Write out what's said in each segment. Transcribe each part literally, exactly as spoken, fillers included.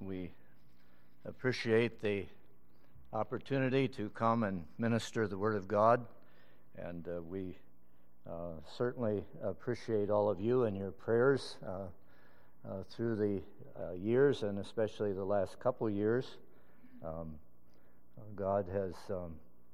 we appreciate the opportunity to come and minister the Word of God, and uh, we uh, certainly appreciate all of you and your prayers uh, uh, through the uh, years, and especially the last couple years. Um, God has um,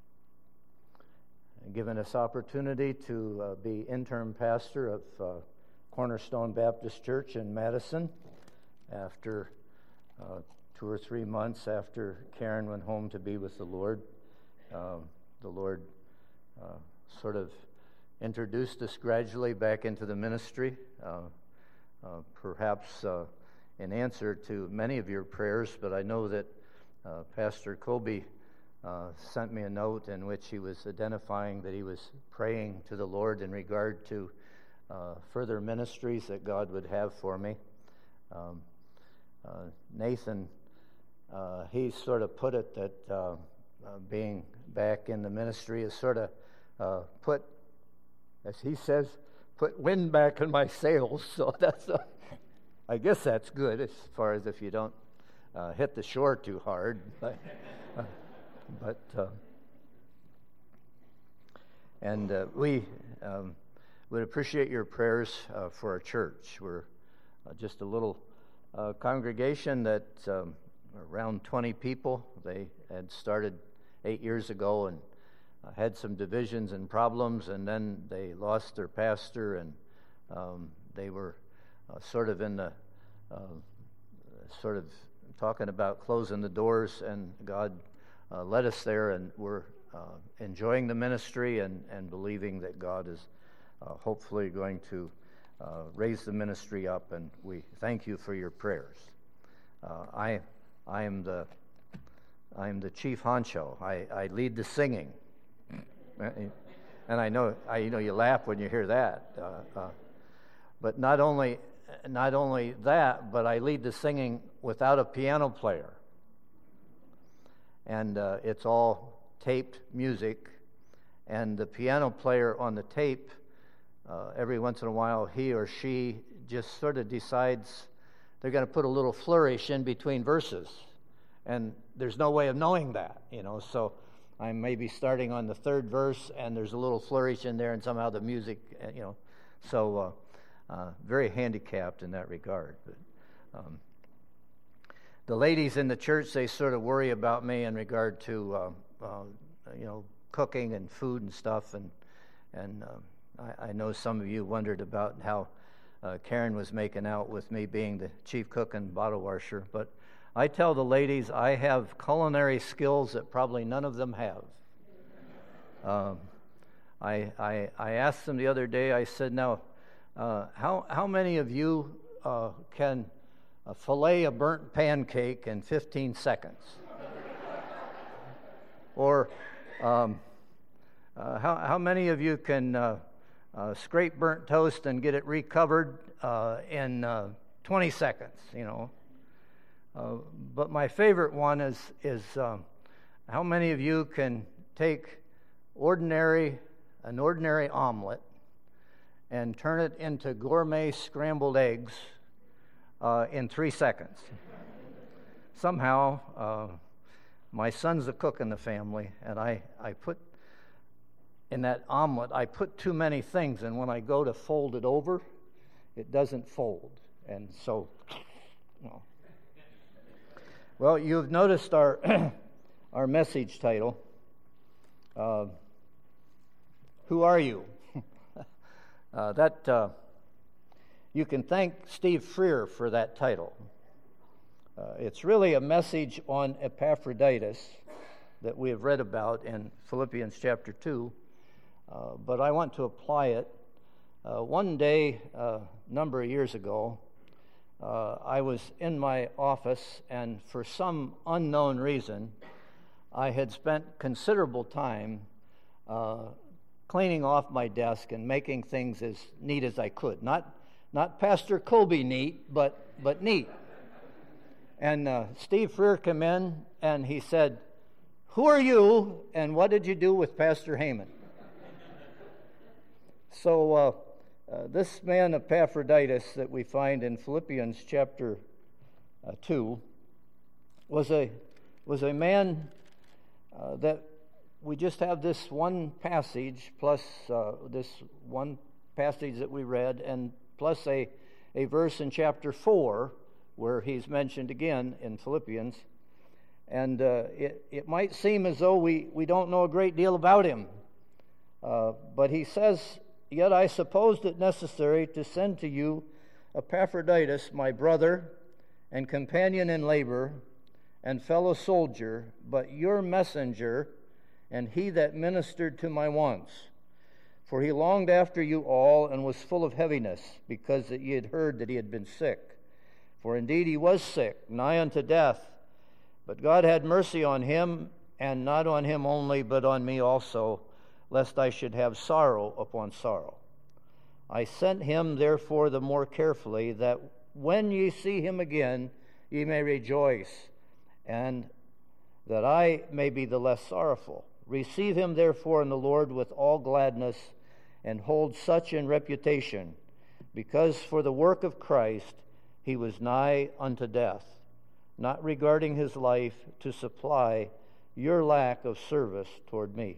given us opportunity to uh, be interim pastor of uh, Cornerstone Baptist Church in Madison after uh, two or three months after Karen went home to be with the Lord. Um, the Lord uh, sort of introduced us gradually back into the ministry, uh, uh, perhaps uh, in answer to many of your prayers, but I know that uh, Pastor Colby uh, sent me a note in which he was identifying that he was praying to the Lord in regard to uh, further ministries that God would have for me. Um, uh, Nathan, uh, he sort of put it that uh, uh, being back in the ministry is sort of uh, put, as he says, put wind back in my sails. So that's, a, I guess that's good as far as if you don't uh, hit the shore too hard. But, uh, but uh, and uh, we um, would appreciate your prayers uh, for our church. We're uh, just a little uh, congregation that um, around twenty people. They had started eight years ago and uh, had some divisions and problems, and then they lost their pastor, and um, they were uh, sort of in the uh, sort of talking about closing the doors, and God uh, led us there, and we're uh, enjoying the ministry and, and believing that God is uh, hopefully going to uh, raise the ministry up, and we thank you for your prayers. Uh, I I am the I am the chief honcho. I, I lead the singing, and I know I you know you laugh when you hear that. Uh, uh, but not only not only that, but I lead the singing without a piano player, and uh, it's all taped music, and the piano player on the tape, uh, every once in a while, he or she just sort of decides they're going to put a little flourish in between verses, and there's no way of knowing that, you know. So I'm maybe starting on the third verse, and there's a little flourish in there, and somehow the music, you know. So uh, uh, very handicapped in that regard. But um, the ladies in the church, they sort of worry about me in regard to, uh, uh, you know, cooking and food and stuff, and and uh, I, I know some of you wondered about how Uh, Karen was making out with me being the chief cook and bottle washer, but I tell the ladies I have culinary skills that probably none of them have. Um, I, I I asked them the other day, I said, now, uh, how how many of you uh, can uh, fillet a burnt pancake in fifteen seconds? Or um, uh, how how many of you can uh, Uh, scrape burnt toast and get it recovered uh, in uh, twenty seconds, you know. Uh, but my favorite one is is um, how many of you can take ordinary an ordinary omelet and turn it into gourmet scrambled eggs uh, in three seconds? Somehow, uh, my son's the cook in the family, and I, I put in that omelet, I put too many things, and when I go to fold it over, it doesn't fold. And so, you know. Well, you've noticed our our message title. Uh, who are you? uh, that uh, you can thank Steve Freer for that title. Uh, it's really a message on Epaphroditus that we have read about in Philippians chapter two. Uh, but I want to apply it. Uh, one day, a uh, number of years ago, uh, I was in my office, and for some unknown reason, I had spent considerable time uh, cleaning off my desk and making things as neat as I could. Not, not Pastor Colby neat, but but neat. And uh, Steve Freer came in, and he said, "Who are you, and what did you do with Pastor Heyman?" So uh, uh, this man Epaphroditus that we find in Philippians chapter uh, two, was a was a man uh, that we just have this one passage plus uh, this one passage that we read, and plus a a verse in chapter four where he's mentioned again in Philippians. And uh, it, it might seem as though we, we don't know a great deal about him. Uh, but he says, "Yet I supposed it necessary to send to you Epaphroditus, my brother and companion in labor and fellow soldier, but your messenger, and he that ministered to my wants. For he longed after you all, and was full of heaviness, because that ye had heard that he had been sick. For indeed he was sick, nigh unto death. But God had mercy on him, and not on him only, but on me also, lest I should have sorrow upon sorrow. I sent him therefore the more carefully, that when ye see him again, ye may rejoice, and that I may be the less sorrowful. Receive him therefore in the Lord with all gladness, and hold such in reputation, because for the work of Christ he was nigh unto death, not regarding his life, to supply your lack of service toward me."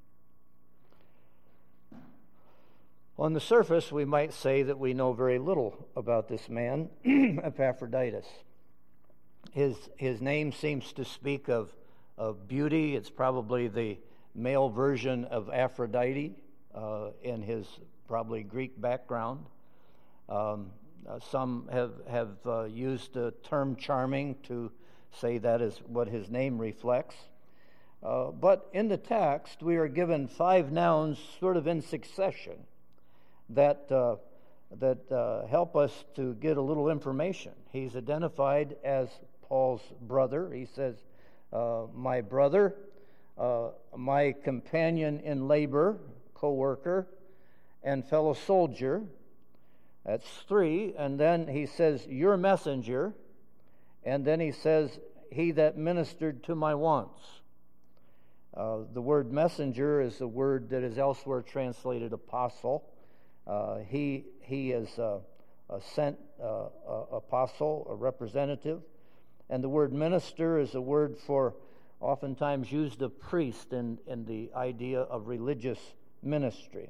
On the surface, we might say that we know very little about this man, Epaphroditus. His his name seems to speak of, of beauty. It's probably the male version of Aphrodite uh, in his probably Greek background. Um, uh, some have, have uh, used the term charming to say that is what his name reflects. Uh, but in the text, we are given five nouns sort of in succession that uh, that uh, help us to get a little information. He's identified as Paul's brother. He says, uh, my brother, uh, my companion in labor, co-worker, and fellow soldier. That's three. And then he says, your messenger. And then he says, he that ministered to my wants. Uh, the word messenger is a word that is elsewhere translated apostle. Uh, he he is a, a sent uh, a apostle, a representative. And the word minister is a word for, oftentimes used of priest in, in the idea of religious ministry.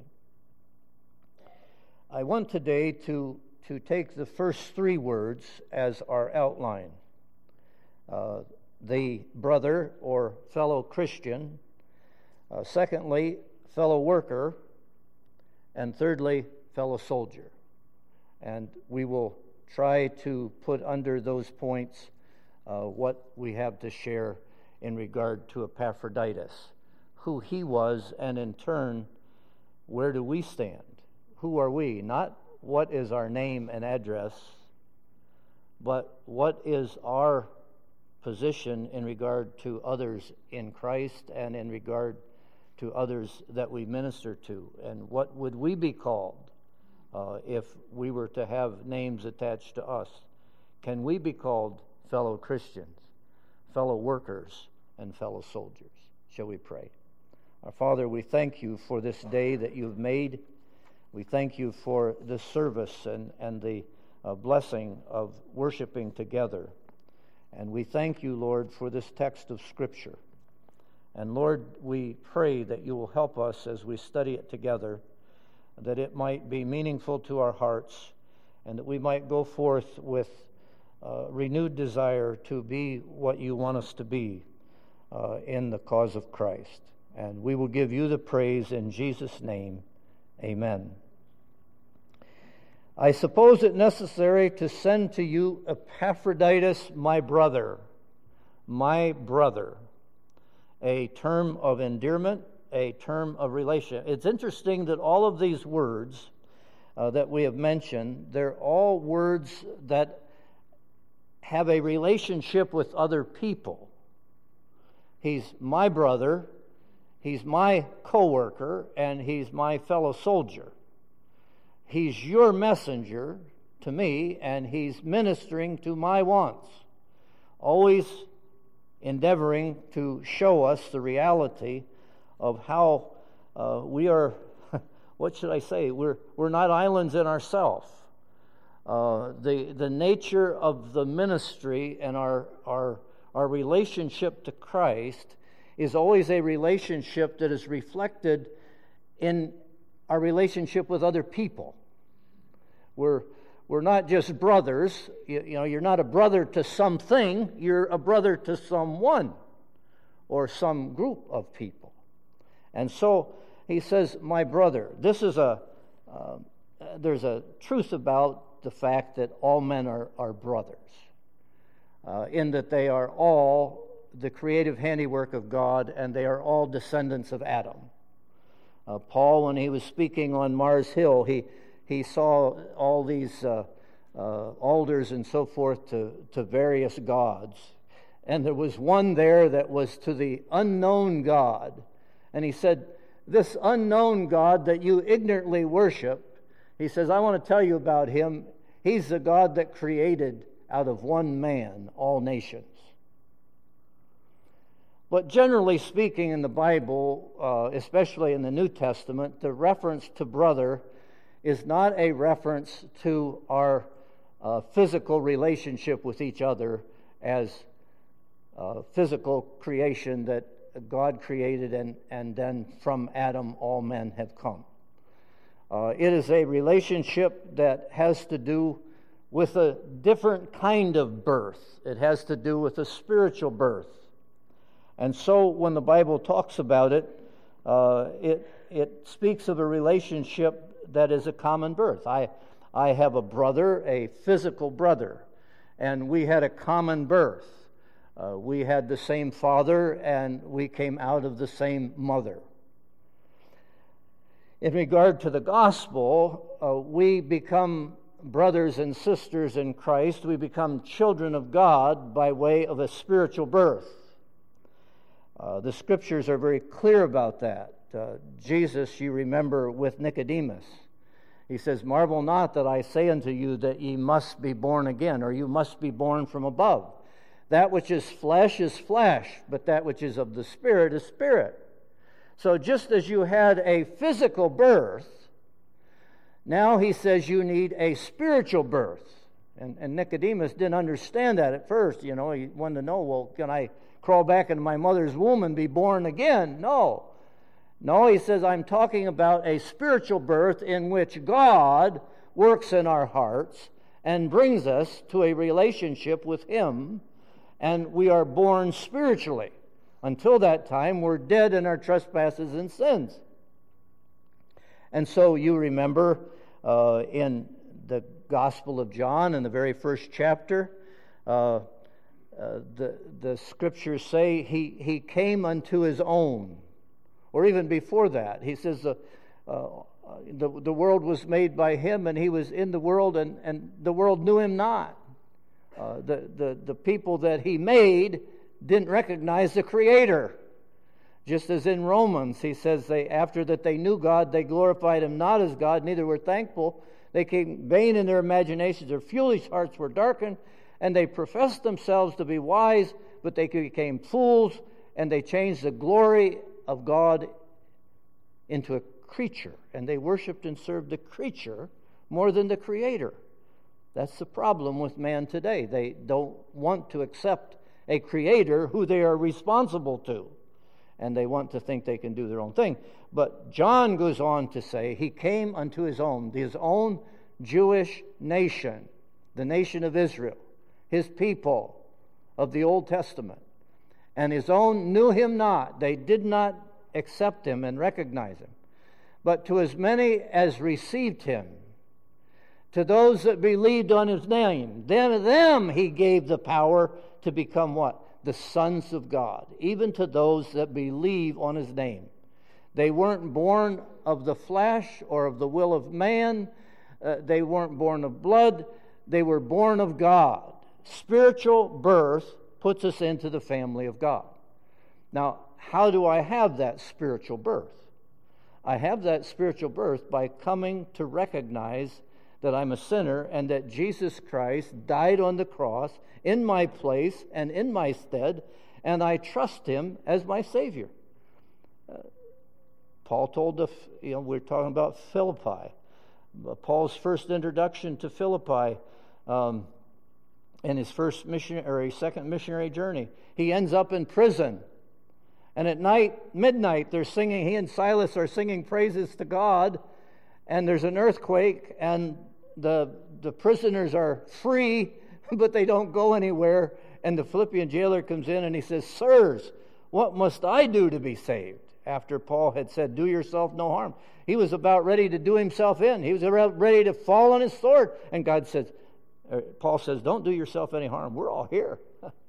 I want today to, to take the first three words as our outline. Uh, the brother or fellow Christian. Uh, secondly, fellow worker. And thirdly, fellow soldier. And we will try to put under those points uh, what we have to share in regard to Epaphroditus, who he was, and in turn, where do we stand? Who are we? Not what is our name and address, but what is our position in regard to others in Christ and in regard to others that we minister to, and what would we be called uh, if we were to have names attached to us? Can we be called fellow Christians, fellow workers, and fellow soldiers? Shall we pray? Our Father, we thank you for this day that you've made. We thank you for this service and, and the uh, blessing of worshiping together. And we thank you, Lord, for this text of Scripture. And Lord, we pray that you will help us as we study it together, that it might be meaningful to our hearts, and that we might go forth with uh, renewed desire to be what you want us to be uh, in the cause of Christ. And we will give you the praise in Jesus' name. Amen. I suppose it necessary to send to you Epaphroditus, my brother, my brother. A term of endearment, a term of relation. It's interesting that all of these words uh, that we have mentioned, they're all words that have a relationship with other people. He's my brother, he's my co-worker, and he's my fellow soldier. He's your messenger to me, and he's ministering to my wants. Always endeavoring to show us the reality of how uh, we are, what should I say, we're we're not islands in ourselves. Uh, the the nature of the ministry and our our our relationship to Christ is always a relationship that is reflected in our relationship with other people. We're we're not just brothers. You, you know, you're not a brother to something. You're a brother to someone or some group of people. And so he says, my brother. This is a uh, there's a truth about the fact that all men are, are brothers, uh, in that they are all the creative handiwork of God, and they are all descendants of Adam. Uh, Paul, when he was speaking on Mars Hill, he he saw all these uh, uh, altars and so forth to, to various gods. And there was one there that was to the unknown God. And he said, this unknown God that you ignorantly worship, he says, I want to tell you about him. He's the God that created out of one man all nations. But generally speaking in the Bible, uh, especially in the New Testament, the reference to brother is not a reference to our uh, physical relationship with each other as uh, physical creation that God created, and, and then from Adam all men have come. Uh, it is a relationship that has to do with a different kind of birth. It has to do with a spiritual birth. And so when the Bible talks about it, uh, it it speaks of a relationship that is a common birth. I I have a brother, a physical brother, and we had a common birth. Uh, we had the same father, and we came out of the same mother. In regard to the gospel, uh, we become brothers and sisters in Christ. We become children of God by way of a spiritual birth. Uh, the scriptures are very clear about that. Uh, Jesus, you remember, with Nicodemus, he says, marvel not that I say unto you that ye must be born again, or you must be born from above. That which is flesh is flesh, but that which is of the Spirit is spirit. So just as you had a physical birth, now he says you need a spiritual birth. And, and Nicodemus didn't understand that at first. You know, he wanted to know, well, can I crawl back into my mother's womb and be born again? No. No, he says, I'm talking about a spiritual birth in which God works in our hearts and brings us to a relationship with Him, and we are born spiritually. Until that time, we're dead in our trespasses and sins. And so you remember uh, in the Gospel of John, in the very first chapter, uh, uh, the, the scriptures say he, he came unto his own. Or even before that, he says uh, uh, the, the world was made by him, and he was in the world, and, and the world knew him not. Uh, the, the, the people that he made didn't recognize the Creator. Just as in Romans, he says, they after that they knew God, they glorified him not as God, neither were thankful. They came vain in their imaginations, their foolish hearts were darkened, and they professed themselves to be wise, but they became fools, and they changed the glory of God into a creature, and they worshiped and served the creature more than the Creator. That's the problem with man today. They don't want to accept a Creator who they are responsible to, and they want to think they can do their own thing. But John goes on to say he came unto his own, his own Jewish nation, the nation of Israel, his people of the Old Testament. And his own knew him not. They did not accept him and recognize him. But to as many as received him, to those that believed on his name, then to them he gave the power to become what? The sons of God, even to those that believe on his name. They weren't born of the flesh or of the will of man. Uh, they weren't born of blood. They were born of God. Spiritual birth puts us into the family of God. Now, how do I have that spiritual birth? I have that spiritual birth by coming to recognize that I'm a sinner and that Jesus Christ died on the cross in my place and in my stead, and I trust him as my Savior. Uh, Paul told the, you know, we're talking about Philippi. Paul's first introduction to Philippi, um, in his first missionary, second missionary journey. He ends up in prison. And at night, midnight, they're singing, he and Silas are singing praises to God, and there's an earthquake, and the the prisoners are free, but they don't go anywhere. And the Philippian jailer comes in and he says, "Sirs, what must I do to be saved?" After Paul had said, "Do yourself no harm." He was about ready to do himself in. He was about ready to fall on his sword. And God says, or Paul says, "Don't do yourself any harm. We're all here."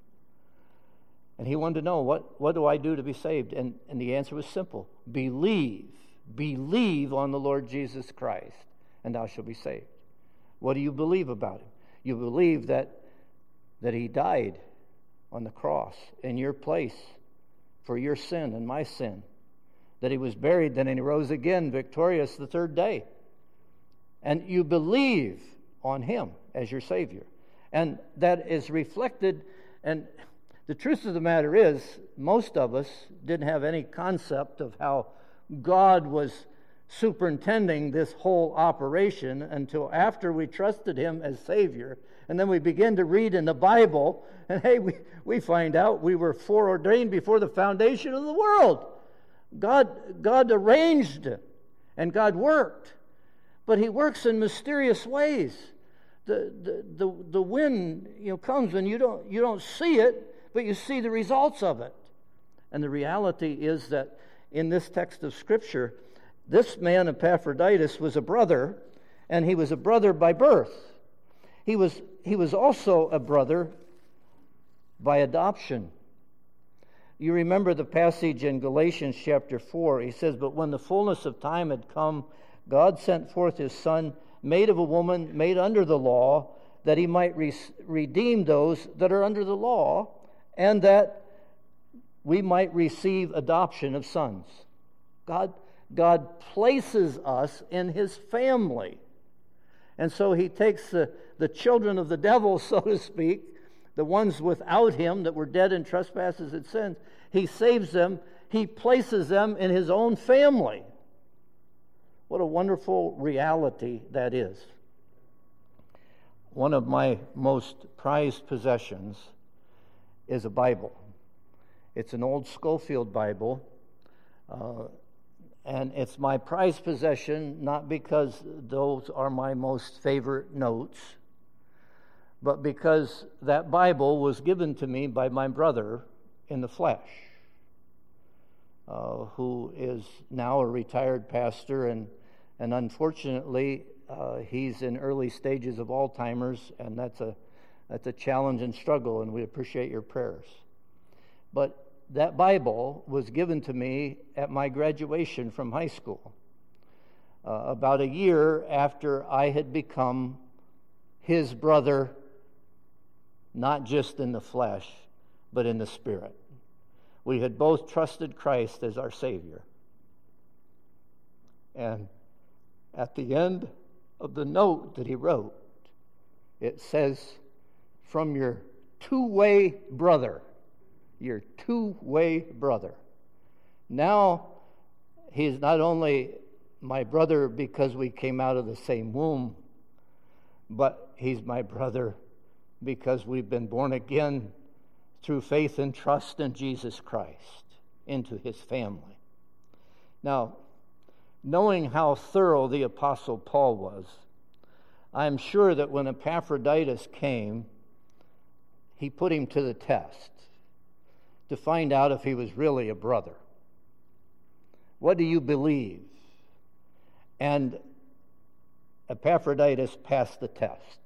And he wanted to know, what, what do I do to be saved? And, and the answer was simple. Believe. Believe on the Lord Jesus Christ, and thou shalt be saved. What do you believe about him? You believe that, that he died on the cross in your place for your sin and my sin. That he was buried, then he rose again victorious the third day. And you believe on him as your Savior. And that is reflected, and the truth of the matter is, most of us didn't have any concept of how God was superintending this whole operation until after we trusted him as Savior. And then we begin to read in the Bible, and hey, we, we find out we were foreordained before the foundation of the world. God, God arranged it, and God worked. But he works in mysterious ways. The, the, the, the wind, you know, comes and you don't, you don't see it, but you see the results of it. And the reality is that in this text of Scripture, this man, Epaphroditus, was a brother, and he was a brother by birth. He was, he was also a brother by adoption. You remember the passage in Galatians chapter four. He says, "But when the fullness of time had come, God sent forth his Son, made of a woman, made under the law, that he might re- redeem those that are under the law, and that we might receive adoption of sons." God, God places us in his family. And so he takes the, the children of the devil, so to speak, the ones without him that were dead in trespasses and sins. He saves them. He places them in his own family. What a wonderful reality that is. One of my most prized possessions is a Bible. It's an old Schofield Bible, uh, and it's my prized possession not because those are my most favorite notes, but because that Bible was given to me by my brother in the flesh, uh, who is now a retired pastor, and and unfortunately uh, he's in early stages of Alzheimer's, and that's a that's a challenge and struggle, and we appreciate your prayers. But that Bible was given to me at my graduation from high school, uh, about a year after I had become his brother, not just in the flesh, but in the spirit. We had both trusted Christ as our Savior. And at the end of the note that he wrote, it says, "From your two-way brother," your two-way brother. Now, he's not only my brother because we came out of the same womb, but he's my brother because we've been born again through faith and trust in Jesus Christ into his family. Now, knowing how thorough the Apostle Paul was, I'm sure that when Epaphroditus came, he put him to the test to find out if he was really a brother. What do you believe? And Epaphroditus passed the test.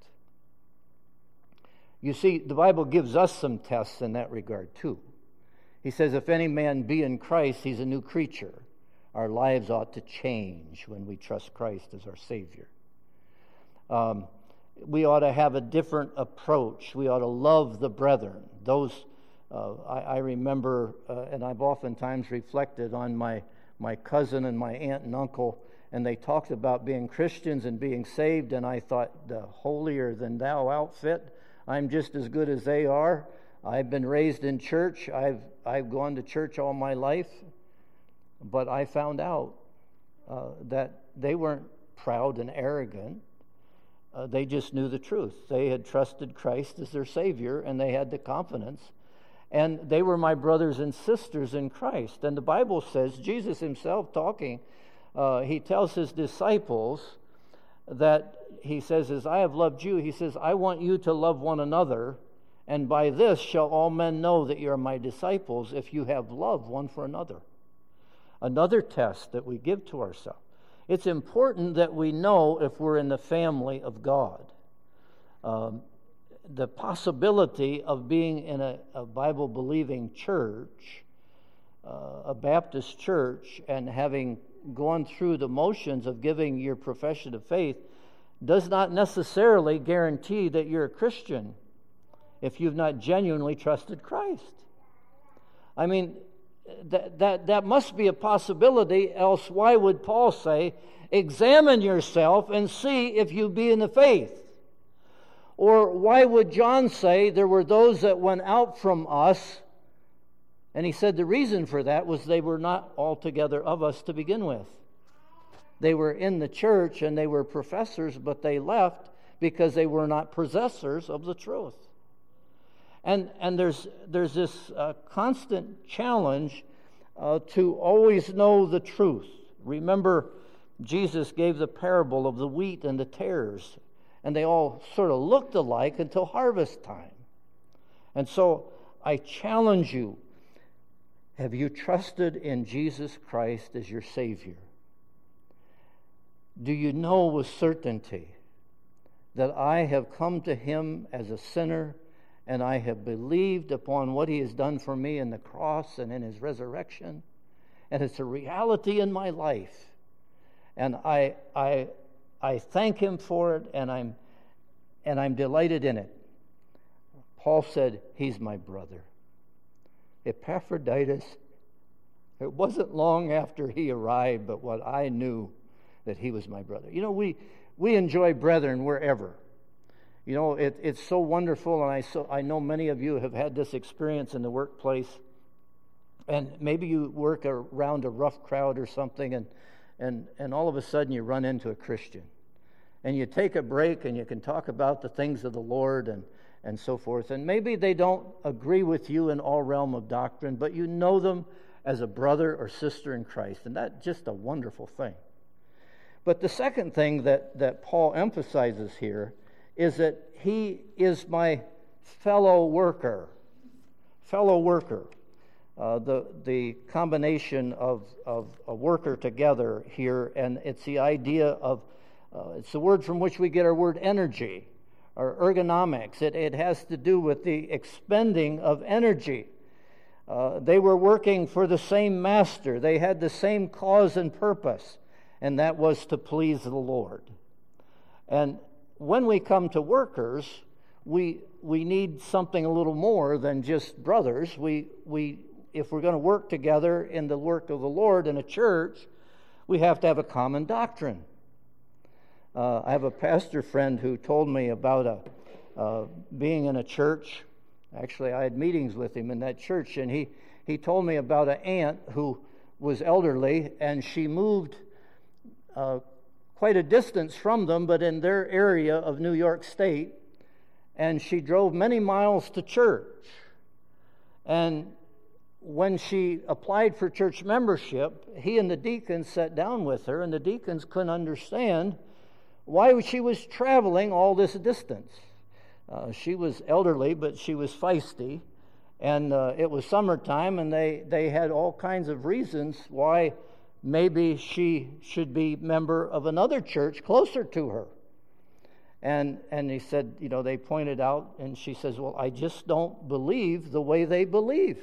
You see, the Bible gives us some tests in that regard too. He says, if any man be in Christ, he's a new creature. Our lives ought to change when we trust Christ as our Savior. Um, we ought to have a different approach. We ought to love the brethren. Those, uh, I, I remember, uh, and I've oftentimes reflected on my, my cousin and my aunt and uncle, and they talked about being Christians and being saved, and I thought, the holier than thou outfit. I'm just as good as they are. I've been raised in church. I've I've gone to church all my life. But I found out uh, that they weren't proud and arrogant. Uh, they just knew the truth. They had trusted Christ as their Savior, and they had the confidence. And they were my brothers and sisters in Christ. And the Bible says, Jesus himself talking, uh, he tells his disciples that he says, as I have loved you, he says, I want you to love one another, and by this shall all men know that you are my disciples, if you have love one for another. Another test that we give to ourselves. It's important that we know if we're in the family of God. Um, the possibility of being in a, a Bible-believing church, uh, a Baptist church, and having gone through the motions of giving your profession of faith does not necessarily guarantee that you're a Christian if you've not genuinely trusted Christ. I mean, that, that, that must be a possibility, else why would Paul say, examine yourself and see if you be in the faith? Or why would John say there were those that went out from us, and he said the reason for that was they were not altogether of us to begin with. They were in the church and they were professors, but they left because they were not possessors of the truth. And and there's there's this uh, constant challenge uh, to always know the truth. Remember, Jesus gave the parable of the wheat and the tares, and they all sort of looked alike until harvest time. And so I challenge you, have you trusted in Jesus Christ as your Savior? Do you know with certainty that I have come to him as a sinner, and I have believed upon what he has done for me in the cross and in his resurrection, and it's a reality in my life, and I I I thank him for it, and I'm and I'm delighted in it. Paul said, he's my brother. Epaphroditus, it wasn't long after he arrived, but what I knew that he was my brother. You know, we we enjoy brethren wherever. You know, it, it's so wonderful, and I so I know many of you have had this experience in the workplace, and maybe you work around a rough crowd or something, and and and all of a sudden you run into a Christian, and you take a break and you can talk about the things of the Lord and and so forth, and maybe they don't agree with you in all realm of doctrine, but you know them as a brother or sister in Christ, and that's just a wonderful thing. But the second thing that, that Paul emphasizes here is that he is my fellow worker. Fellow worker. Uh, the the combination of, of a worker together here, and it's the idea of, uh, it's the word from which we get our word energy, or ergonomics. It, it has to do with the expending of energy. Uh, they were working for the same master. They had the same cause and purpose, and that was to please the Lord. And when we come to workers, we we need something a little more than just brothers. We we if we're going to work together in the work of the Lord in a church, we have to have a common doctrine. Uh, I have a pastor friend who told me about a uh, being in a church. Actually, I had meetings with him in that church, and he he told me about an aunt who was elderly, and she moved Uh, quite a distance from them, but in their area of New York State, and she drove many miles to church. And when she applied for church membership, he and the deacons sat down with her, and the deacons couldn't understand why she was traveling all this distance. Uh, she was elderly, but she was feisty, and uh, it was summertime, and they, they had all kinds of reasons why maybe she should be member of another church closer to her. And and he said, you know, they pointed out, and she says, well, I just don't believe the way they believe.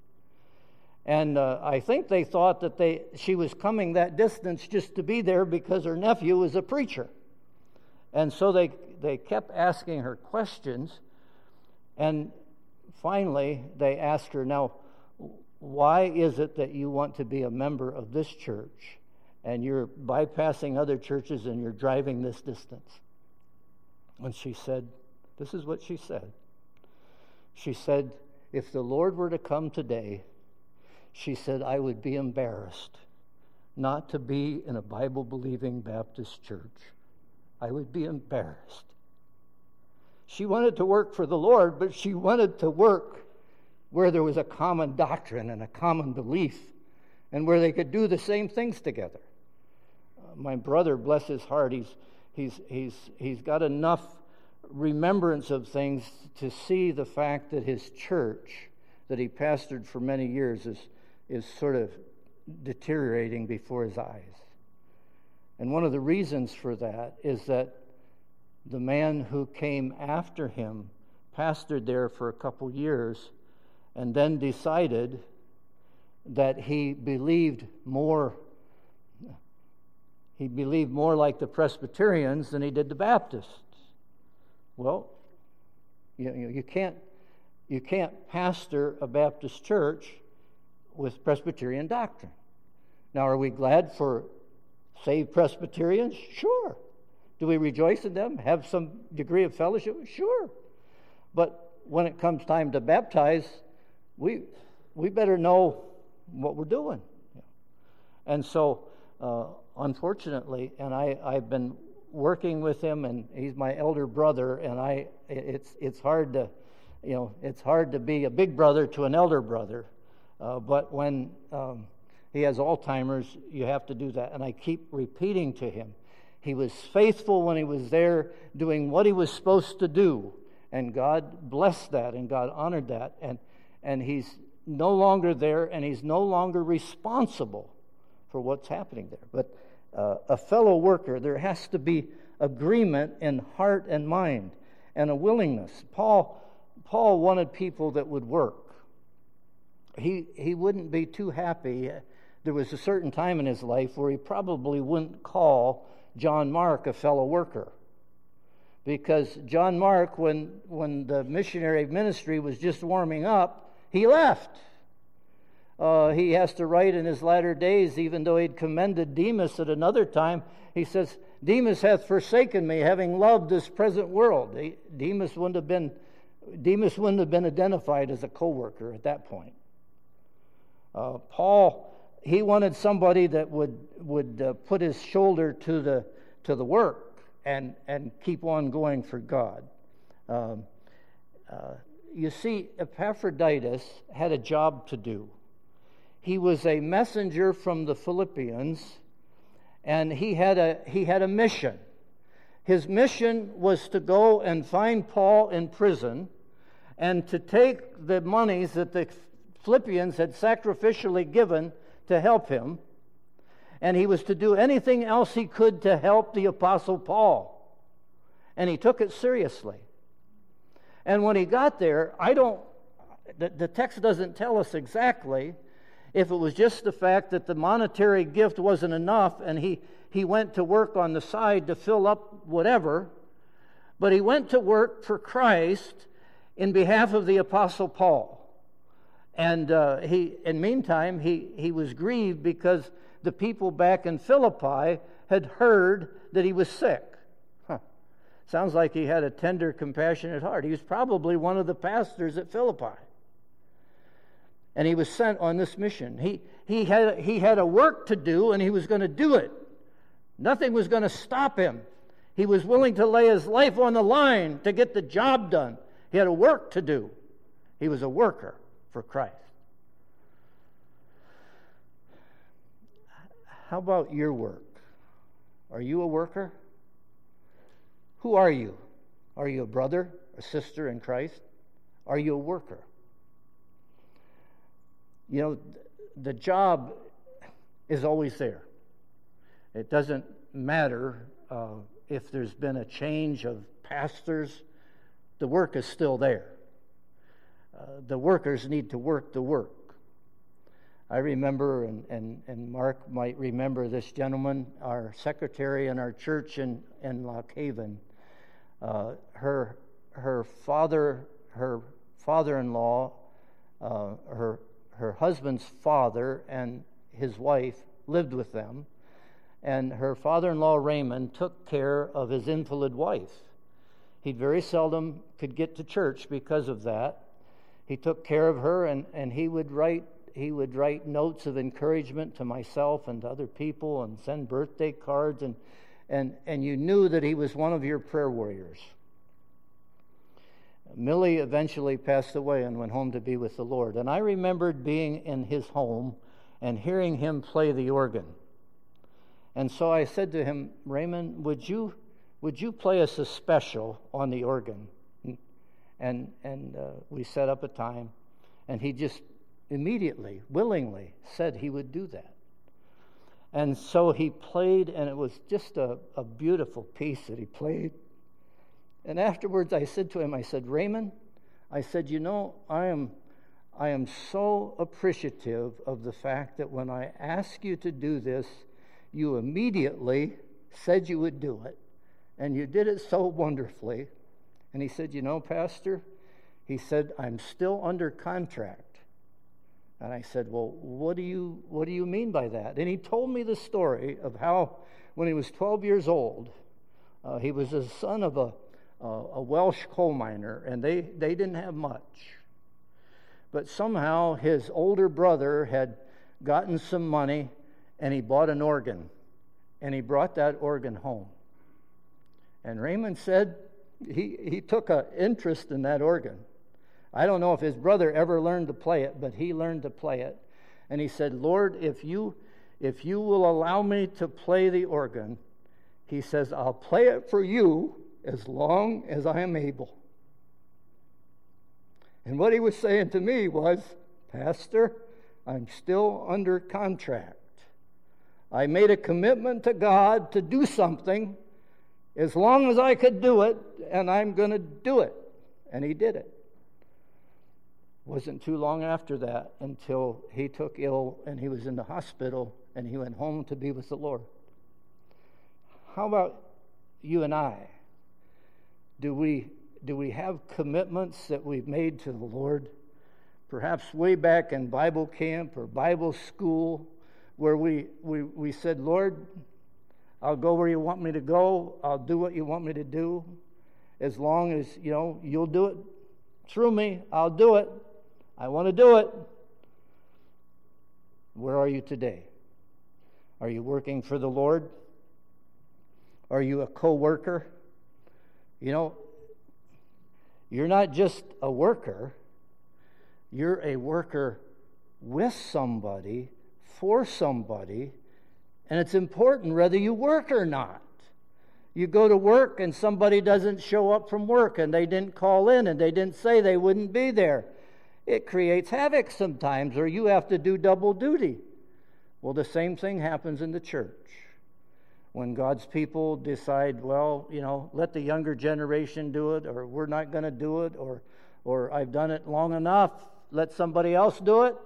And uh, I think they thought that they she was coming that distance just to be there because her nephew was a preacher. And so they, they kept asking her questions, and finally they asked her, now, why is it that you want to be a member of this church and you're bypassing other churches and you're driving this distance? And she said, this is what she said. She said, if the Lord were to come today, she said, I would be embarrassed not to be in a Bible-believing Baptist church. I would be embarrassed. She wanted to work for the Lord, but she wanted to work where there was a common doctrine and a common belief, and where they could do the same things together. Uh, my brother, bless his heart, he's he's he's he's got enough remembrance of things to see the fact that his church that he pastored for many years is is sort of deteriorating before his eyes. And one of the reasons for that is that the man who came after him pastored there for a couple years and then decided that he believed more he believed more like the Presbyterians than he did the Baptists. Well, you, you can't you can't pastor a Baptist church with Presbyterian doctrine. Now, are we glad for saved Presbyterians? Sure. Do we rejoice in them? Have some degree of fellowship? Sure. But when it comes time to baptize, we we better know what we're doing. And so, uh, unfortunately, and I, I've been working with him, and he's my elder brother, and I it's it's hard to, you know, it's hard to be a big brother to an elder brother. Uh, but when um, he has Alzheimer's, you have to do that. And I keep repeating to him, he was faithful when he was there doing what he was supposed to do. And God blessed that, and God honored that. And, and he's no longer there, and he's no longer responsible for what's happening there. But uh, a fellow worker, there has to be agreement in heart and mind and a willingness. Paul, Paul wanted people that would work. He he wouldn't be too happy. There was a certain time in his life where he probably wouldn't call John Mark a fellow worker. Because John Mark, when, when the missionary ministry was just warming up, he left. Uh, he has to write in his latter days, even though he'd commended Demas at another time, he says, Demas hath forsaken me, having loved this present world. He, Demas wouldn't have been Demas wouldn't have been identified as a co-worker at that point. Uh, Paul, he wanted somebody that would would uh, put his shoulder to the to the work and and keep on going for God. Um, uh, you see, Epaphroditus had a job to do. He was a messenger from the Philippians, and he had a he had a mission. His mission was to go and find Paul in prison, and to take the monies that the Philippians had sacrificially given to help him, and he was to do anything else he could to help the Apostle Paul. And he took it seriously. And when he got there, I don't, the, the text doesn't tell us exactly if it was just the fact that the monetary gift wasn't enough and he, he went to work on the side to fill up whatever, but he went to work for Christ in behalf of the Apostle Paul. And uh, he, in meantime, he, he was grieved because the people back in Philippi had heard that he was sick. Huh. Sounds like he had a tender, compassionate heart. He was probably one of the pastors at Philippi. And he was sent on this mission. He, he, had, he had a work to do, and he was going to do it. Nothing was going to stop him. He was willing to lay his life on the line to get the job done. He had a work to do. He was a worker for Christ. How about your work? Are you a worker? Who are you? Are you a brother, a sister in Christ? Are you a worker? You know, the job is always there. It doesn't matter uh, if there's been a change of pastors. The work is still there. Uh, the workers need to work the work. I remember, and, and, and Mark might remember this gentleman, our secretary in our church in, in Lock Haven. Uh, her her father, her father-in-law, uh, her her husband's father and his wife lived with them, and her father-in-law Raymond took care of his invalid wife. He very seldom could get to church because of that. He took care of her, and, and he would write he would write notes of encouragement to myself and to other people, and send birthday cards, and and, and you knew that he was one of your prayer warriors. Millie eventually passed away and went home to be with the Lord. And I remembered being in his home and hearing him play the organ. And so I said to him, Raymond, would you would you play us a special on the organ? And and uh, we set up a time, and he just immediately, willingly said he would do that. And so he played, and it was just a, a beautiful piece that he played. And afterwards I said to him, I said, Raymond, I said, you know, I am I am so appreciative of the fact that when I asked you to do this, you immediately said you would do it. And you did it so wonderfully. And he said, you know, Pastor, he said, I'm still under contract. And I said, well, what do you what do you mean by that? And he told me the story of how when he was twelve years old, uh, he was the son of a Uh, a Welsh coal miner, and they, they didn't have much. But somehow his older brother had gotten some money, and he bought an organ, and he brought that organ home. And Raymond said he, he took an interest in that organ. I don't know if his brother ever learned to play it, but he learned to play it. And he said, Lord, if you if you will allow me to play the organ, he says, I'll play it for you as long as I am able. And what he was saying to me was, Pastor, I'm still under contract. I made a commitment to God to do something as long as I could do it, and I'm going to do it. And he did it. Wasn't too long after that until he took ill and he was in the hospital and he went home to be with the Lord. How about you and I? Do we do we have commitments that we've made to the Lord? Perhaps way back in Bible camp or Bible school where we, we, we said, Lord, I'll go where you want me to go. I'll do what you want me to do. As long as, you know, you'll do it through me, I'll do it. I want to do it. Where are you today? Are you working for the Lord? Are you a co-worker? You know, you're not just a worker, you're a worker with somebody, for somebody, and it's important whether you work or not. You go to work and somebody doesn't show up from work and they didn't call in and they didn't say they wouldn't be there. It creates havoc sometimes, or you have to do double duty. Well, the same thing happens in the church. When God's people decide, well, you know, let the younger generation do it, or we're not going to do it, or or I've done it long enough, let somebody else do it.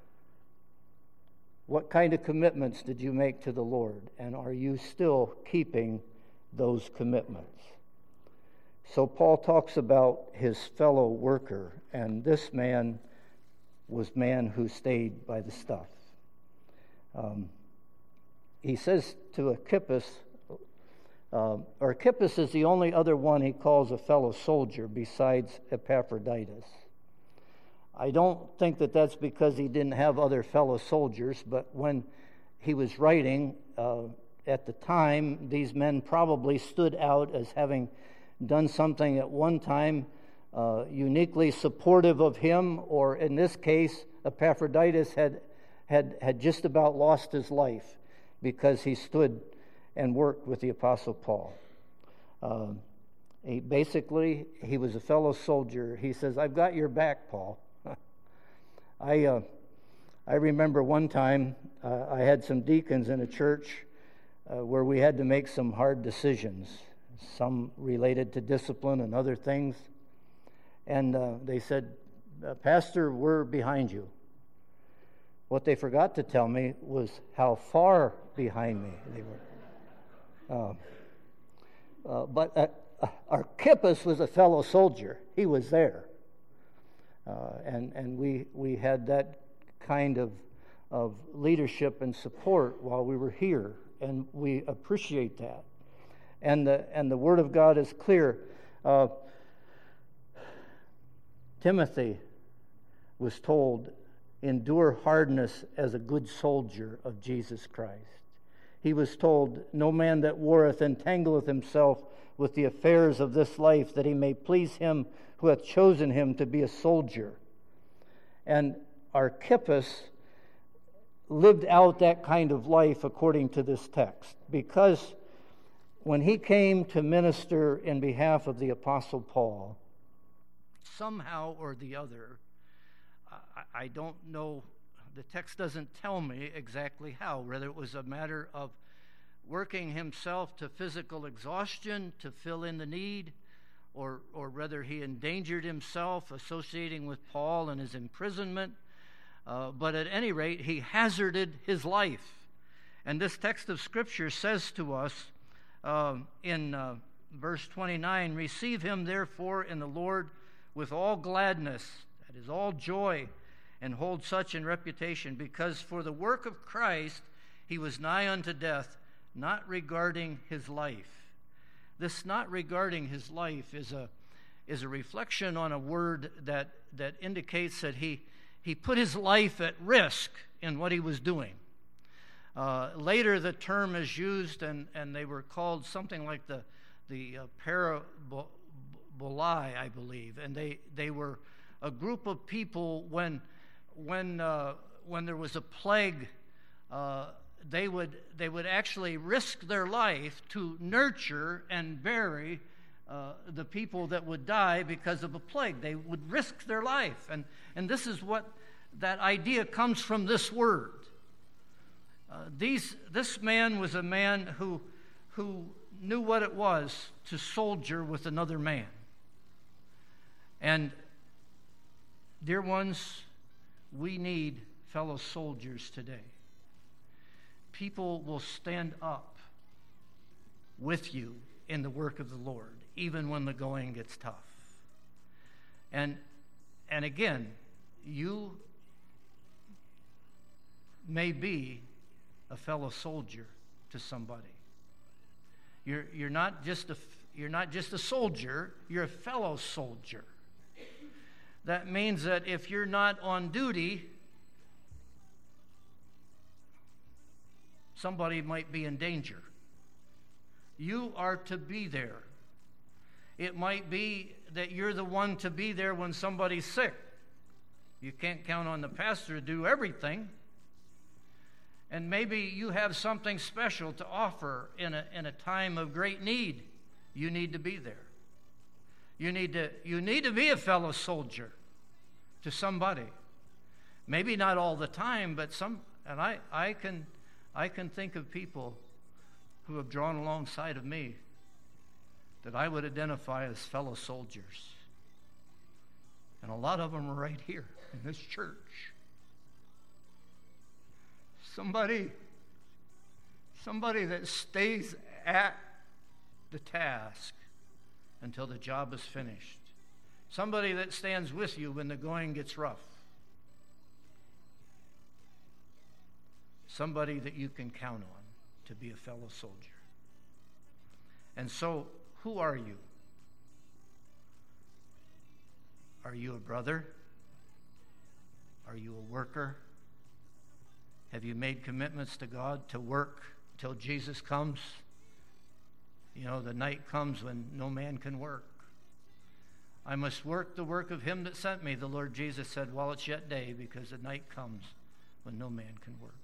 What kind of commitments did you make to the Lord? And are you still keeping those commitments? So Paul talks about his fellow worker, and this man was man who stayed by the stuff. Um, he says to Archippus, uh, Archippus is the only other one he calls a fellow soldier besides Epaphroditus. I don't think that that's because he didn't have other fellow soldiers, but when he was writing uh, at the time, these men probably stood out as having done something at one time uh, uniquely supportive of him, or in this case, Epaphroditus had, had, had just about lost his life because he stood and worked with the Apostle Paul. Uh, he basically, he was a fellow soldier. He says, I've got your back, Paul. I uh, I remember one time uh, I had some deacons in a church uh, where we had to make some hard decisions, some related to discipline and other things. And uh, they said, Pastor, we're behind you. What they forgot to tell me was how far behind me they were. Uh, uh, but uh, Archippus was a fellow soldier. He was there. Uh, and and we we had that kind of of leadership and support while we were here, and we appreciate that. And the and the Word of God is clear. Uh, Timothy was told, endure hardness as a good soldier of Jesus Christ. he was told, "No man that warreth entangleth himself with the affairs of this life, that he may please him who hath chosen him to be a soldier." And Archippus lived out that kind of life according to this text, because when he came to minister in behalf of the Apostle Paul, somehow or the other, I, I don't know, the text doesn't tell me exactly how, whether it was a matter of working himself to physical exhaustion to fill in the need, or, or whether he endangered himself associating with Paul and his imprisonment. Uh, but at any rate, he hazarded his life. And this text of Scripture says to us uh, in uh, verse twenty-nine, "Receive him therefore in the Lord with all gladness," that is, all joy, "and hold such in reputation, because for the work of Christ he was nigh unto death, not regarding his life." This "not regarding his life" is a is a reflection on a word that, that indicates that he He put his life at risk in what he was doing. Uh, later, the term is used, and, and they were called something like the the uh, parabolai, I believe, and they they were a group of people when when uh, when there was a plague. Uh, they would they would actually risk their life to nurture and bury Uh, the people that would die because of a plague. They would risk their life. And, and this is what that idea comes from, this word. Uh, these, this man was a man who, who knew what it was to soldier with another man. And, dear ones, we need fellow soldiers today. People will stand up with you in the work of the Lord, even when the going gets tough. And and again, you may be a fellow soldier to somebody. You're you're not just a you're not just a soldier, you're a fellow soldier. That means that if you're not on duty, somebody might be in danger. You are to be there. It might be that you're the one to be there when somebody's sick. You can't count on the pastor to do everything. And maybe you have something special to offer in a, in a time of great need. You need to be there. You need to, you need to be a fellow soldier to somebody. Maybe not all the time, but some, and I, I can, I can think of people who have drawn alongside of me that I would identify as fellow soldiers. And a lot of them are right here in this church. Somebody, somebody that stays at the task until the job is finished. Somebody that stands with you when the going gets rough. Somebody that you can count on to be a fellow soldier. And so, who are you? Are you a brother? Are you a worker? Have you made commitments to God to work till Jesus comes? You know, the night comes when no man can work. I must work the work of him that sent me, the Lord Jesus said, while it's yet day, because the night comes when no man can work.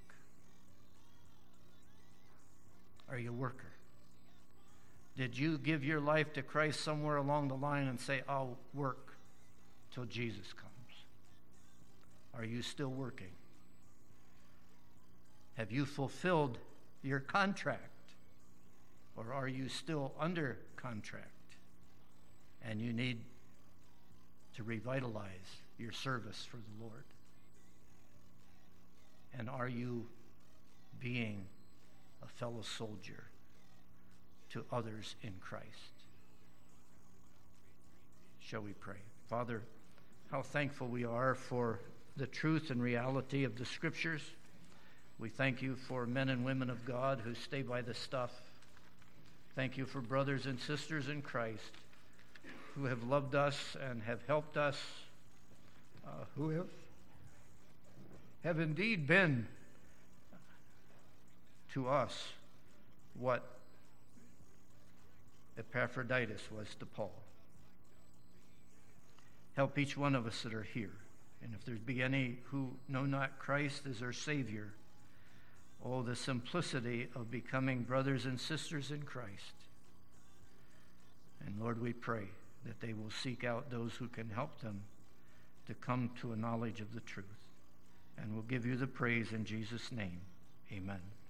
Are you a worker? Did you give your life to Christ somewhere along the line and say, I'll work till Jesus comes? Are you still working? Have you fulfilled your contract? Or are you still under contract? And you need to revitalize your service for the Lord. And are you being a fellow soldier to others in Christ? Shall we pray? Father, how thankful we are for the truth and reality of the Scriptures. We thank you for men and women of God who stay by the stuff. Thank you for brothers and sisters in Christ who have loved us and have helped us, uh, who have, have indeed been to us what Epaphroditus was to Paul. Help each one of us that are here. And if there be any who know not Christ as their Savior, oh, the simplicity of becoming brothers and sisters in Christ. And Lord, we pray that they will seek out those who can help them to come to a knowledge of the truth. And we'll give you the praise in Jesus' name. Amen.